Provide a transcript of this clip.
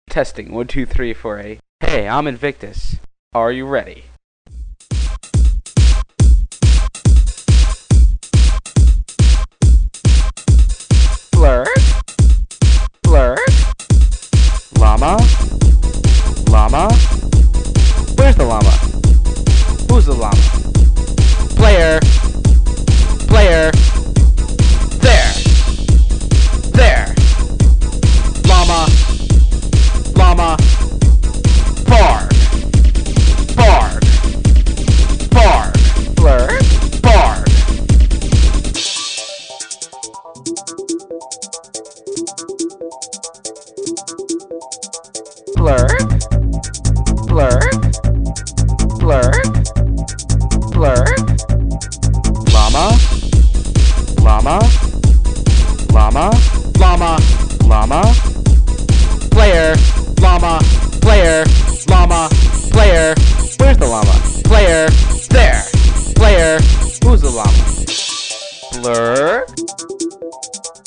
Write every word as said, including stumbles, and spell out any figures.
Testing, one, two, three, four, eight. Hey, I'm Invictus. Are you ready? Blurk? Blurk? Llama? Llama? Where's the llama? Who's the llama? Player! Player! There! There! Llama! Llama! Bark! Bark! Bark! Blurk? Bark! Blurk? Blurk? Blurk? Blurk? Llama? Llama? Llama? Llama? Llama? Player? Llama? Player? Llama? Player? Where's the llama? Player? There! Player? Who's the llama? Blurk?